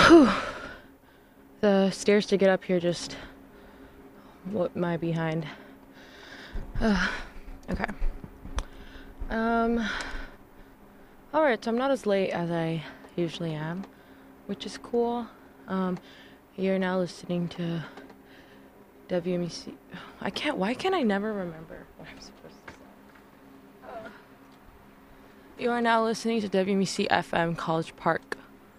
Whew. The stairs to get up here just what my behind. Okay. Alright, so I'm not as late as I usually am, which is cool. You're now listening to WMEC. Why can't I never remember what I'm supposed to say? You are now listening to WMEC FM College Park.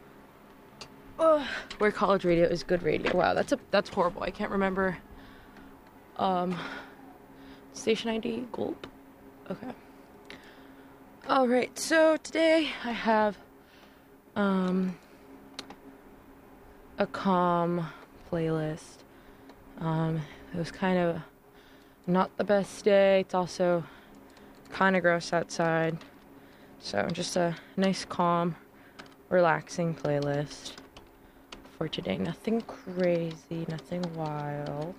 Where college radio is good radio. Wow, that's horrible. I can't remember. Station ID, gulp. Okay. Alright, so today I have, a calm playlist. It was kind of not the best day. It's also kind of gross outside. So just a nice, calm, relaxing playlist for today. Nothing crazy, nothing wild.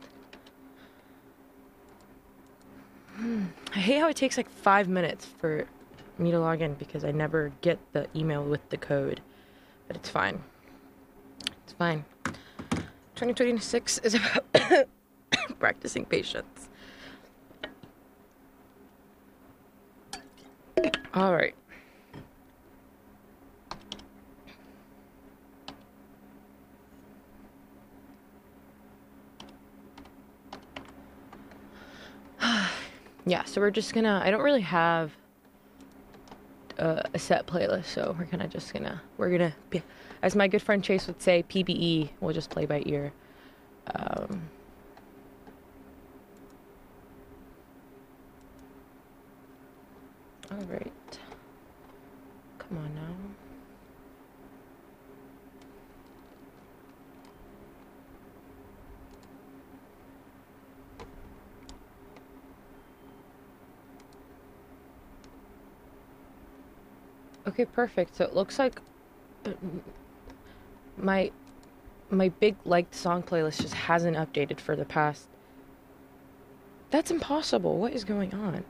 I hate how it takes like 5 minutes for me to log in because I never get the email with the code. But it's fine. It's fine. 2026 is about practicing patience. Alright. Yeah, so we're just gonna, I don't really have a set playlist, so we're gonna be, as my good friend Chase would say, PBE, we'll just play by ear. Alright. Come on now. Okay, perfect. So it looks like my big liked song playlist just hasn't updated for the past. That's impossible. What is going on?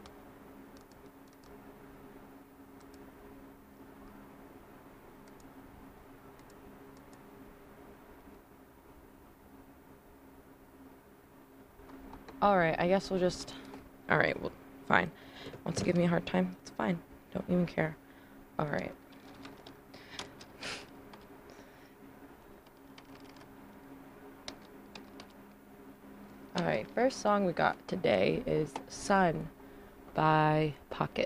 Alright, I guess we'll just... Alright, well, fine. Wants to give me a hard time? It's fine. Don't even care. Alright. Alright, first song we got today is Sun by Pocket.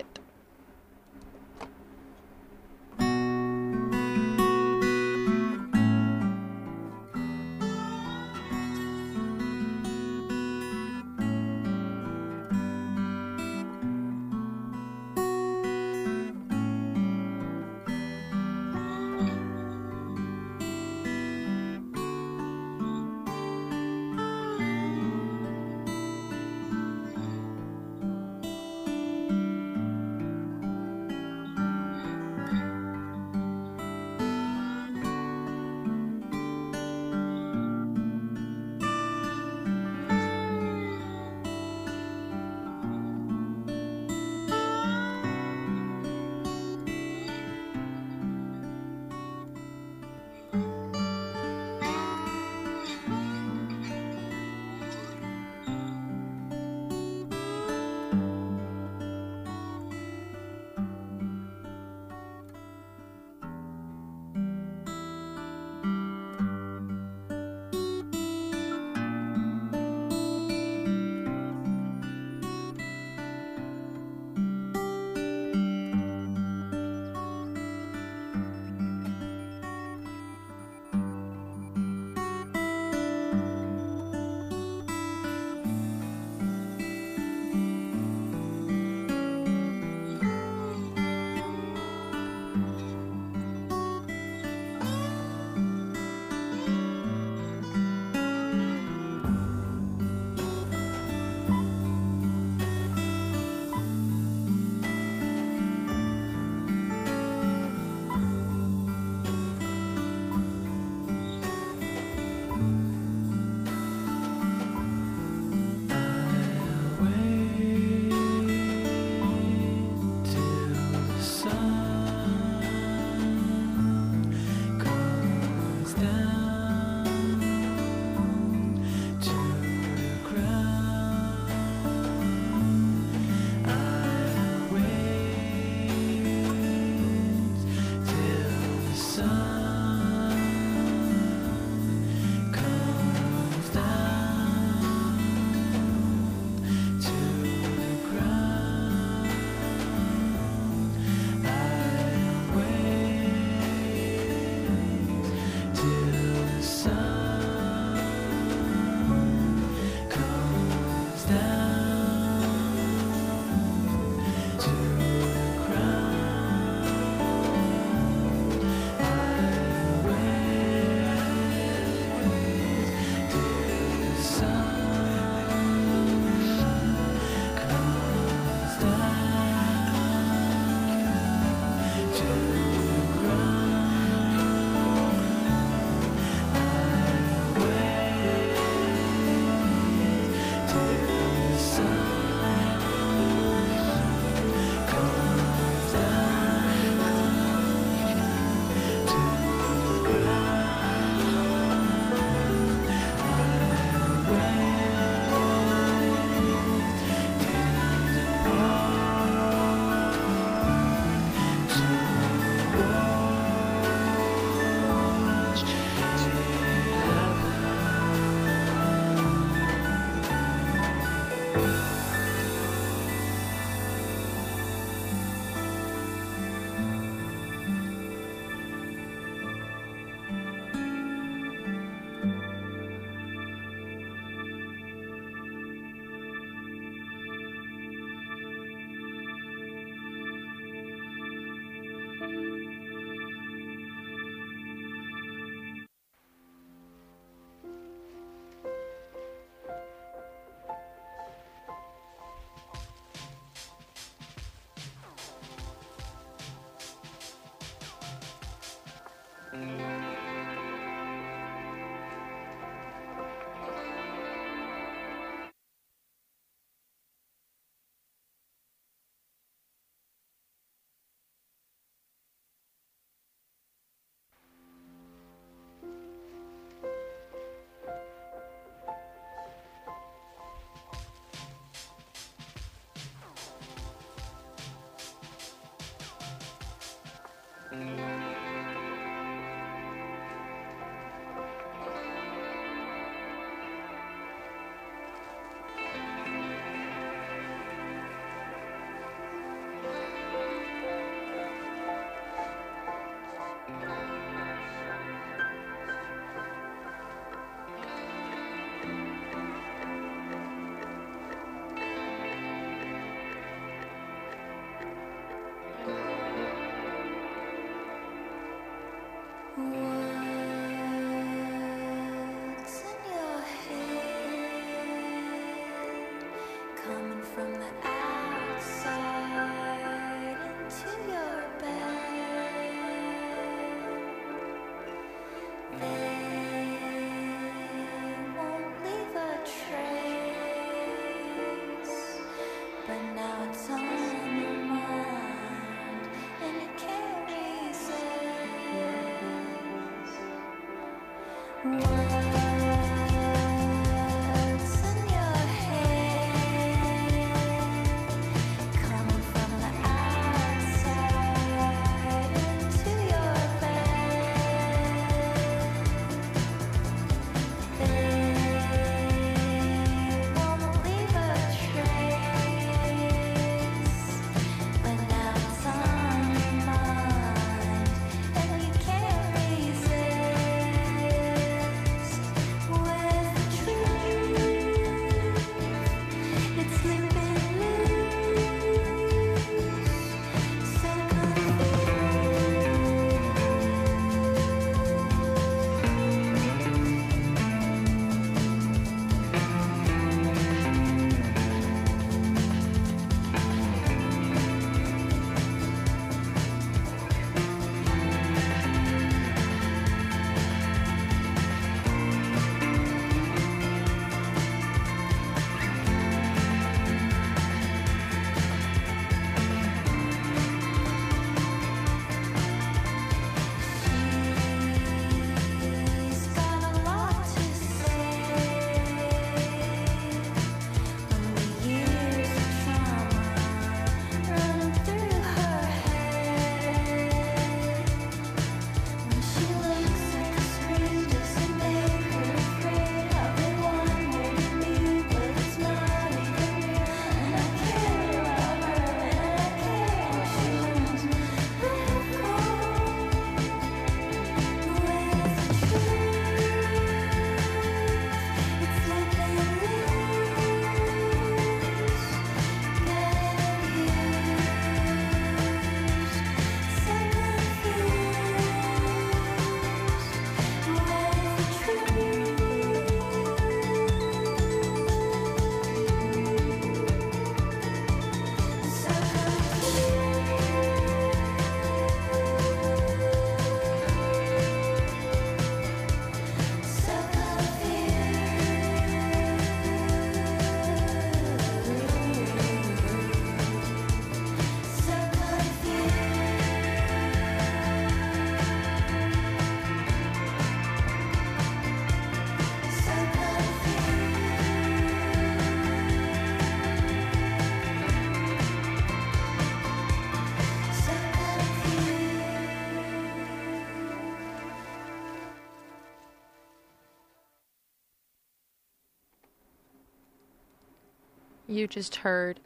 You just heard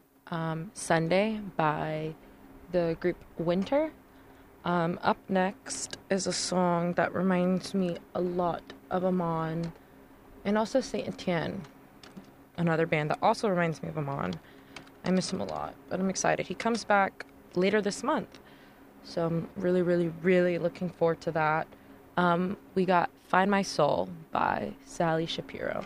Sunday by the group Winter. Up next is a song that reminds me a lot of Amon and also Saint Etienne, another band that also reminds me of Amon. I miss him a lot, but I'm excited. He comes back later this month, so I'm really, really, really looking forward to that. We got Find My Soul by Sally Shapiro.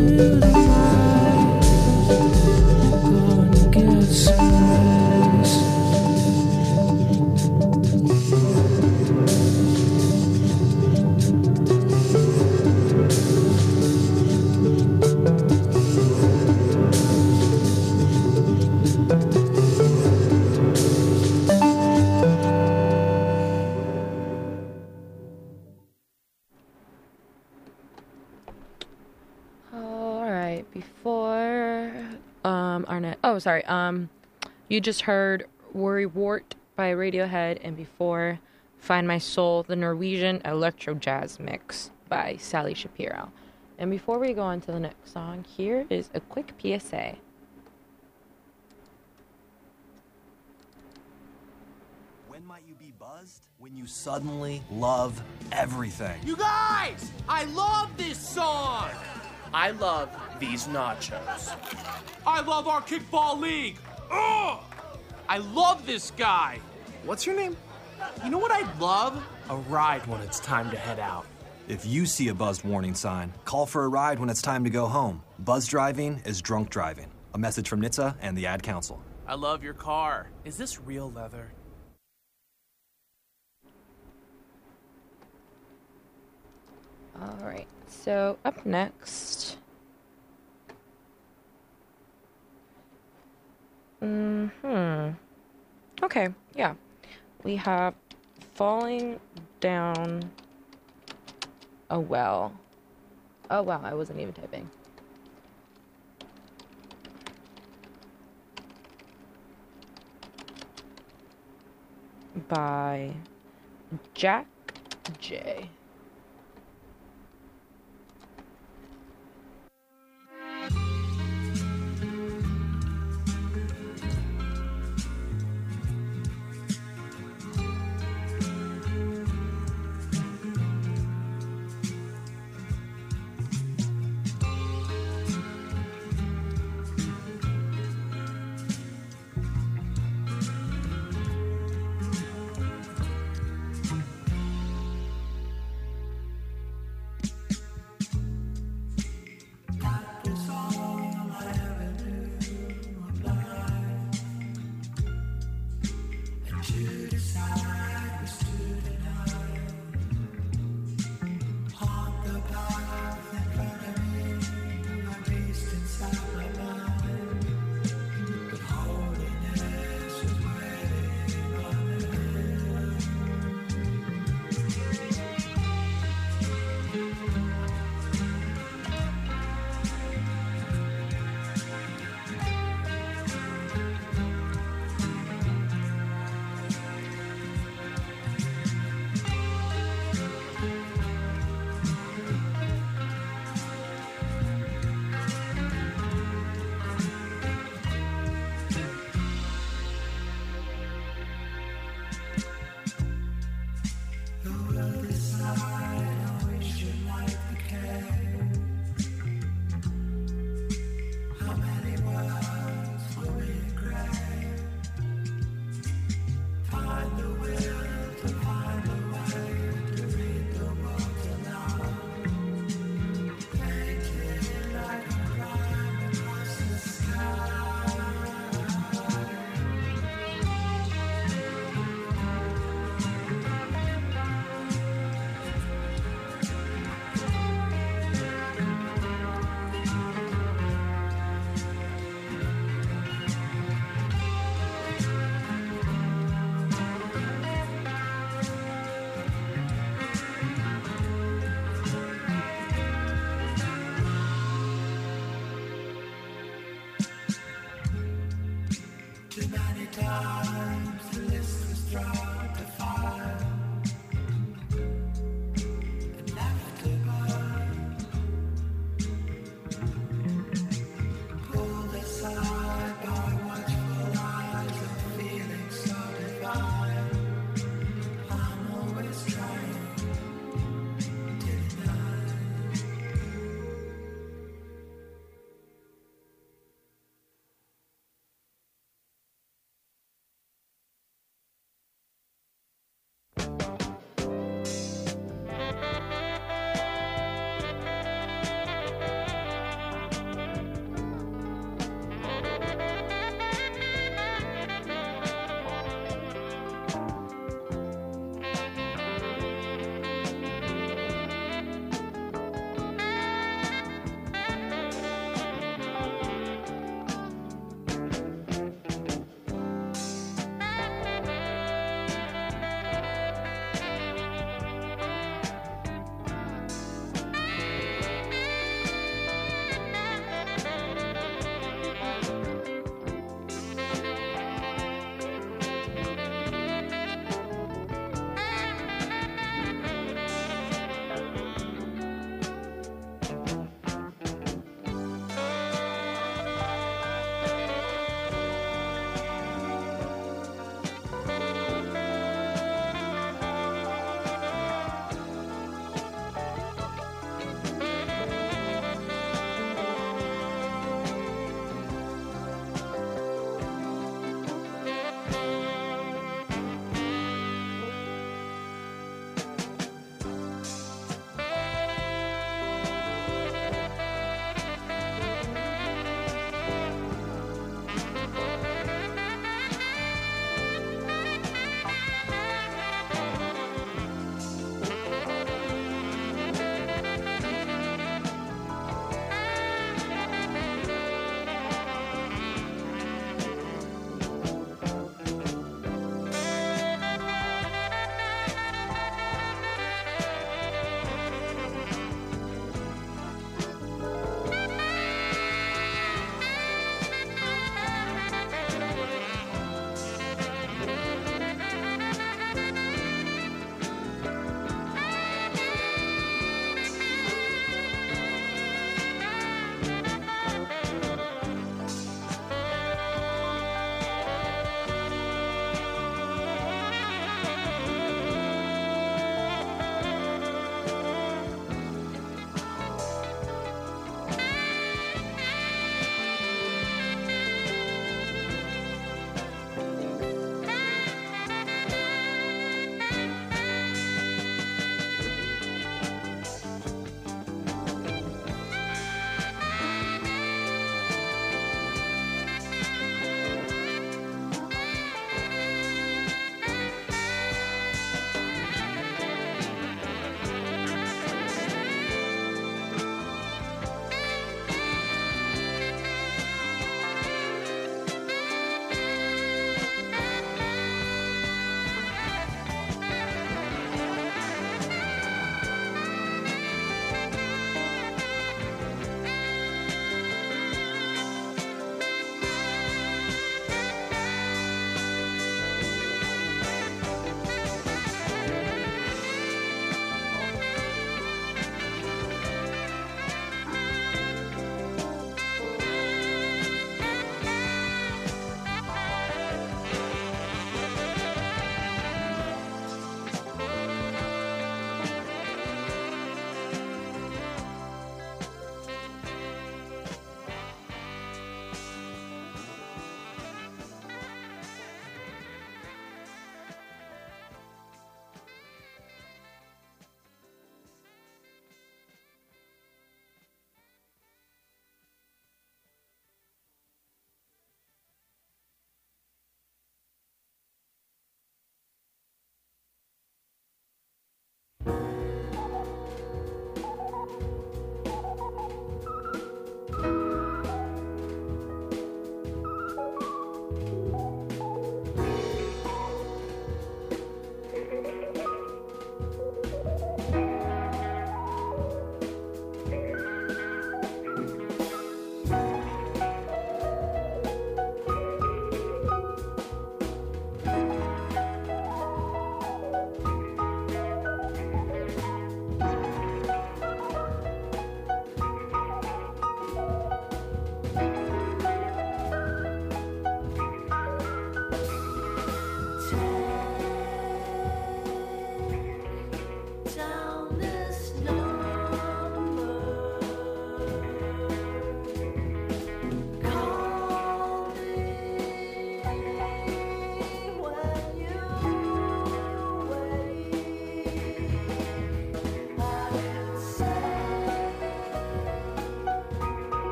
You just heard Worry Wart by Radiohead, and before Find My Soul, the Norwegian electro jazz mix by Sally Shapiro. And before we go on to the next song, here is a quick PSA. When might you be buzzed? When you suddenly love everything. You guys! I love this song! I love these nachos. I love our kickball league! Ugh! I love this guy! What's your name? You know what I'd love? A ride when it's time to head out. If you see a buzzed warning sign, call for a ride when it's time to go home. Buzz driving is drunk driving. A message from NHTSA and the Ad Council. I love your car. Is this real leather? Alright, so up next... Okay, yeah. We have Falling Down a Well. Oh wow, I wasn't even typing. By Jack J.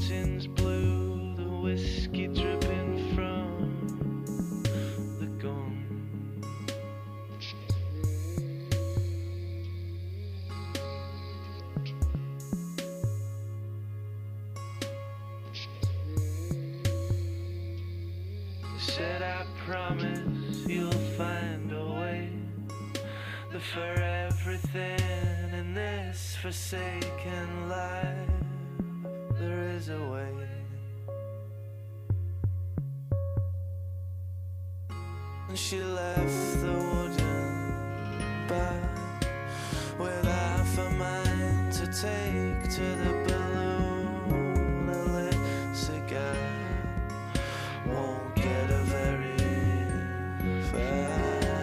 fountains blue, the whiskey dripping from the gun. Said I promise you'll find a way for everything in this forsaken life. There is a way. And she left the wooden bar with half a mind to take to the balloon. A lit cigar won't get a very far.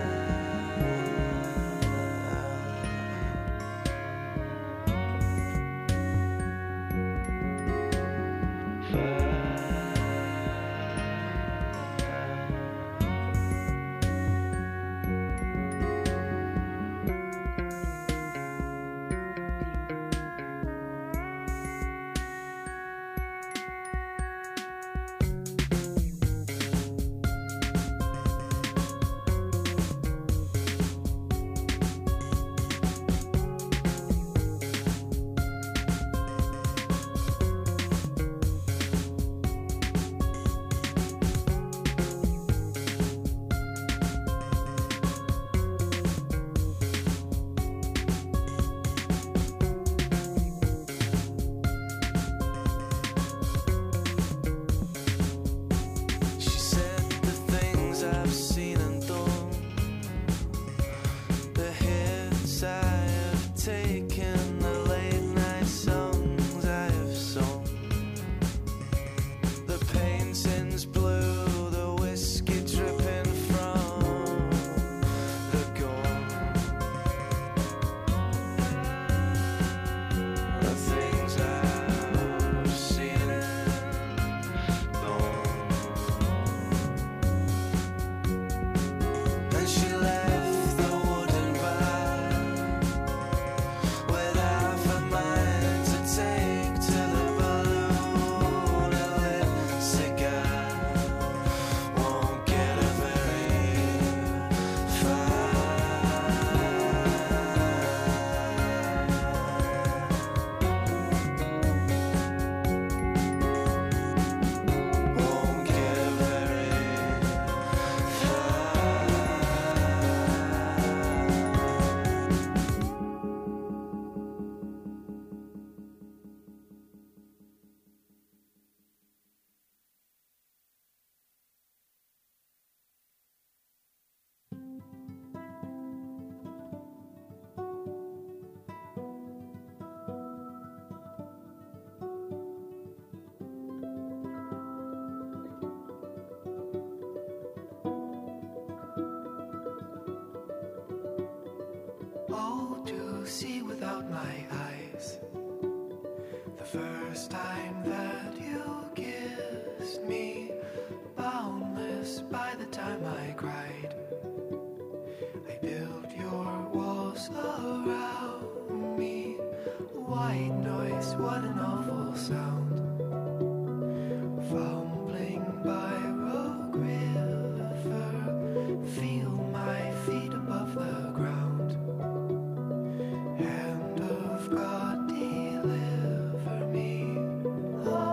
See without my eyes. The first time that you kissed me, boundless by the time I cried. I built your walls around me. White noise, what an awful sound. Fumbling by Rogue River, feel my feet above the ground. God, deliver me. Oh.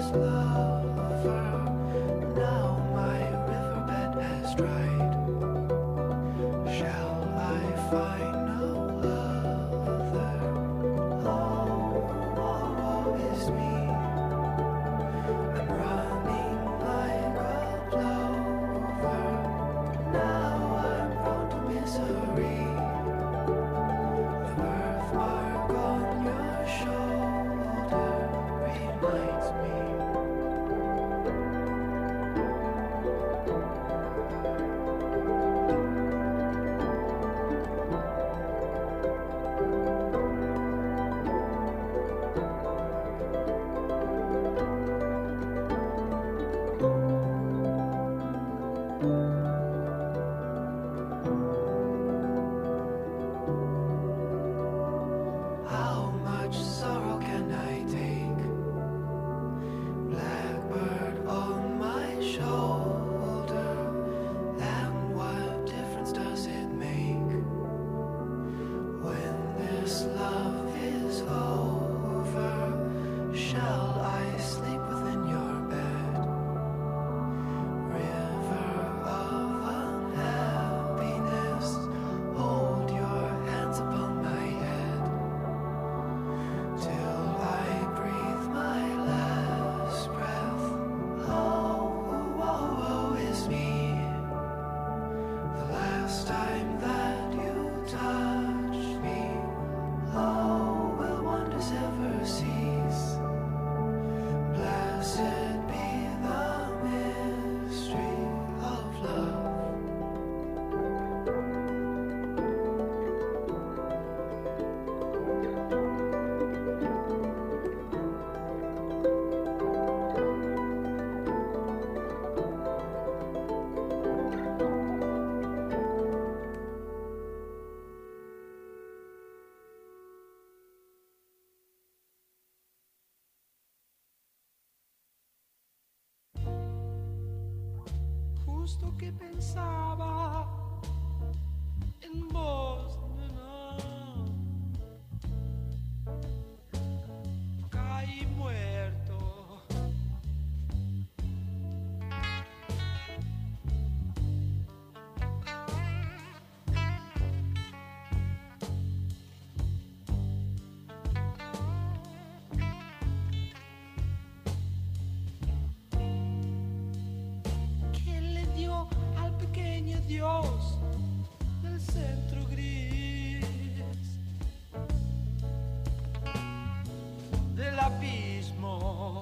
Justo que pensaba en vos, nena. Caí muerto. Al pequeño Dios del centro gris del abismo.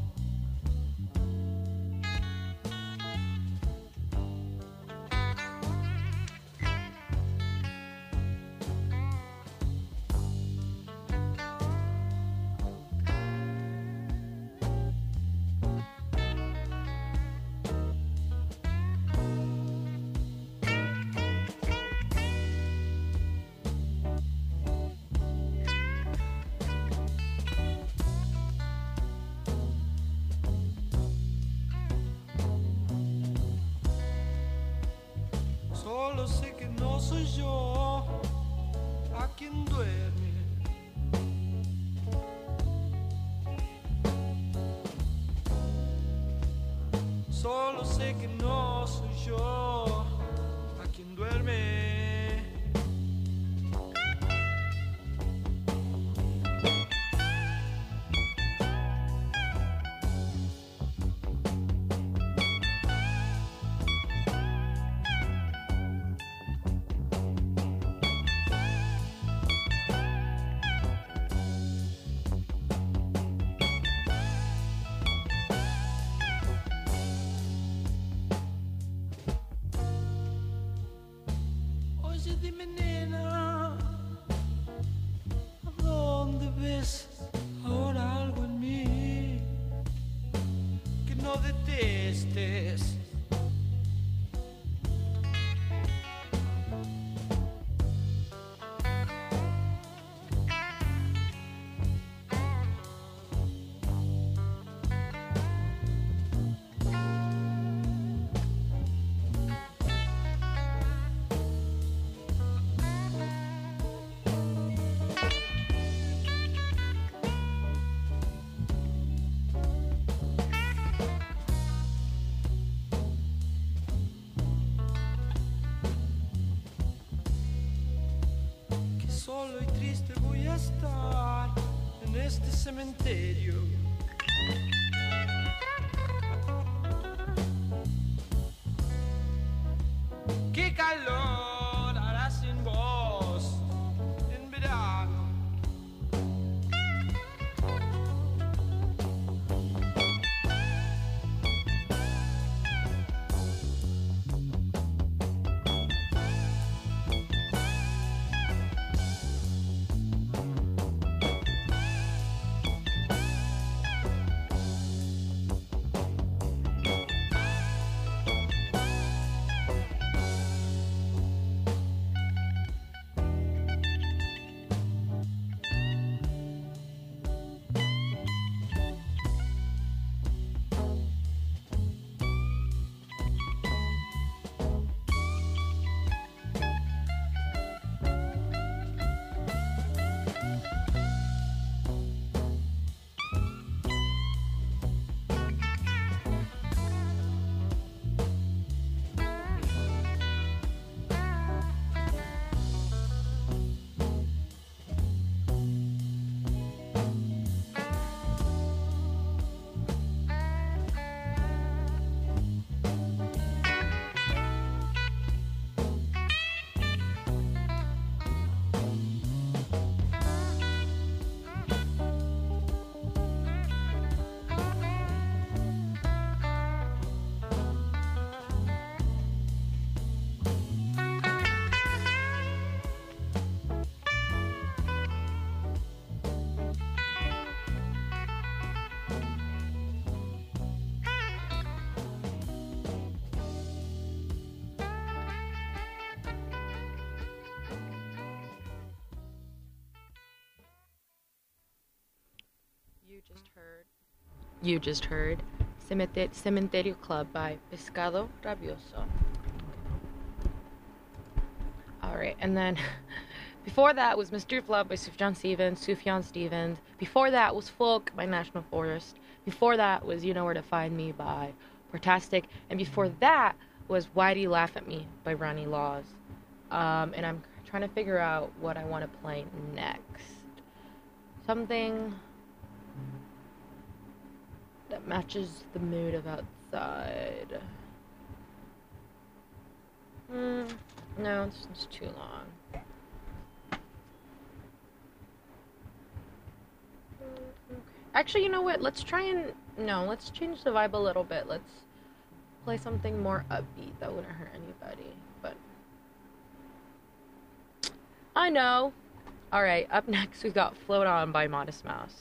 Solo sé que no soy yo a quien duerme. Solo sé que no soy yo a quien duerme. Oye, dime, nena, ¿a dónde ves ahora algo en mí que no detestes? este cementerio. Qué calor hará sin vos en verano. You just heard Cementerio Club by Pescado Rabioso. Alright, and then before that was Mystery of Love by Sufjan Stevens. Before that was Folk by National Forest. Before that was You Know Where to Find Me by Portastic. And before that was Why Do You Laugh at Me by Ronnie Laws. And I'm trying to figure out what I want to play next. Something that matches the mood of outside. No, it's too long. Actually, you know what? Let's change the vibe a little bit. Let's play something more upbeat that wouldn't hurt anybody. But I know. Alright, up next we got Float On by Modest Mouse.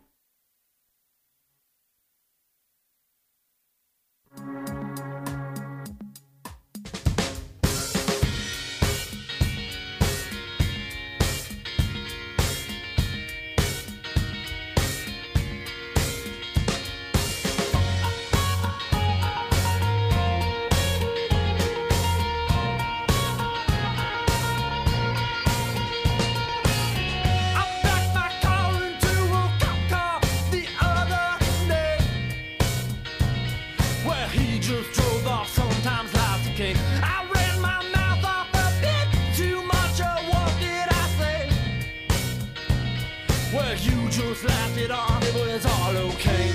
Just laughed it off, it was all okay.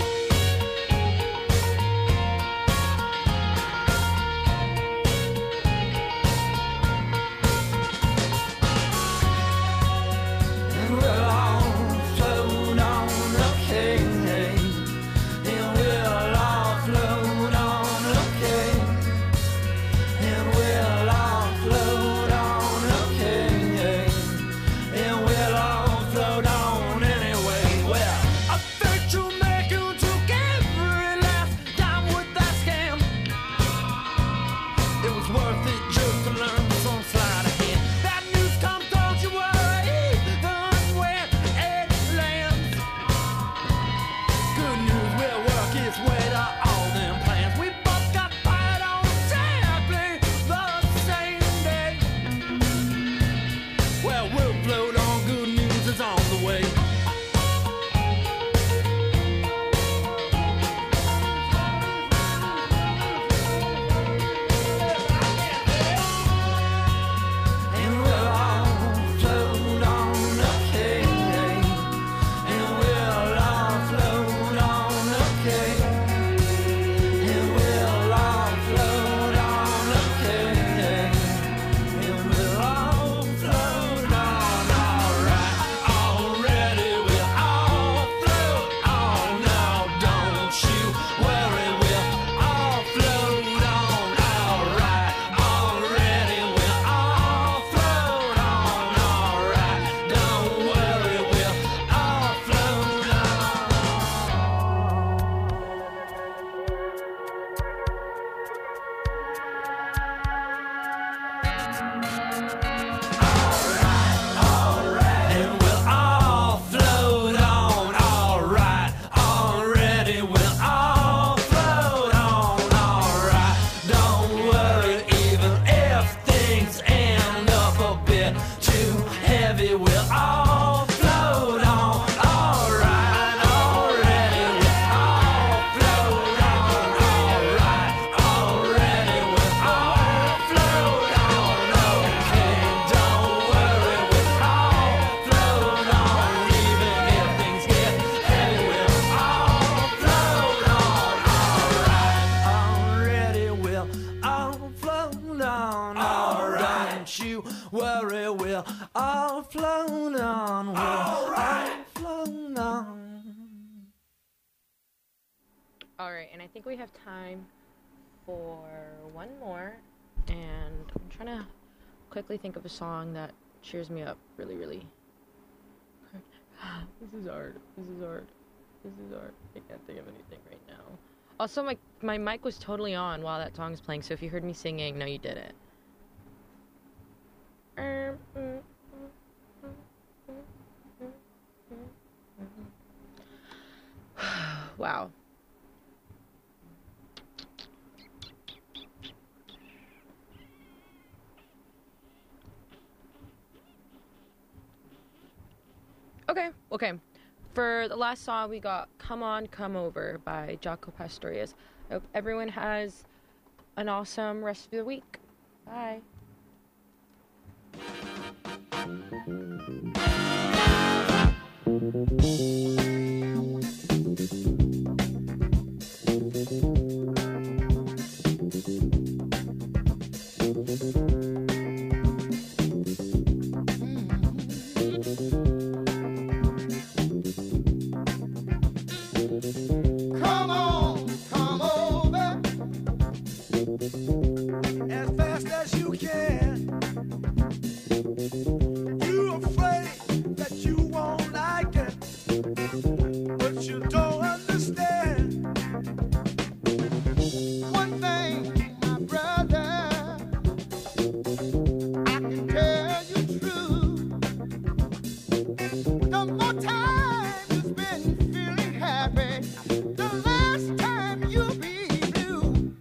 And we'll all float on, okay. And we'll all float on, okay. And we'll all float on, okay. And we'll all float on. worry, we're all flown on. We're all flown on. All right, and I think we have time for one more. And I'm trying to quickly think of a song that cheers me up really, really. This is hard. This is hard. This is hard. I can't think of anything right now. Also, my mic was totally on while that song was playing, so if you heard me singing, no, you didn't. Wow. Okay. For the last song, we got Come On, Come Over by Jaco Pastorius. I hope everyone has an awesome rest of the week. Bye. Come on, come over as fast as you can. You afraid that you won't like it, but you don't understand. One thing, my brother, I can tell you true. The more time you spend feeling happy, the last time you'll be blue.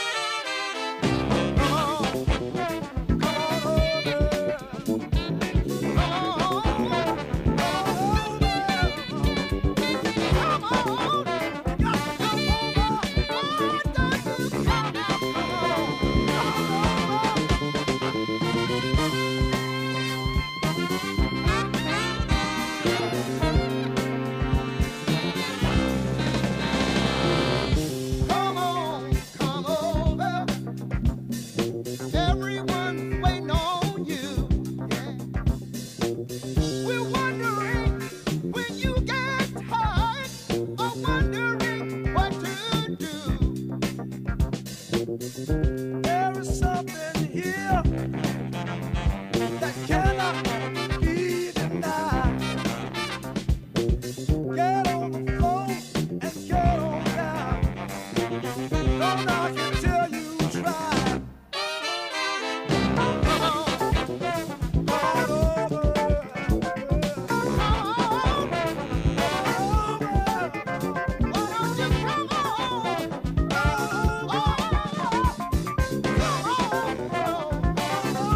Come on, come on over. Come on, come on over. Come on, got to come over. Why don't you come out? Come on, come over. Everyone's waiting on you. Yeah. We're wondering when you get tired, or wondering what to do. There is something here that cannot be denied. Get on the phone and get on down. Don't knock it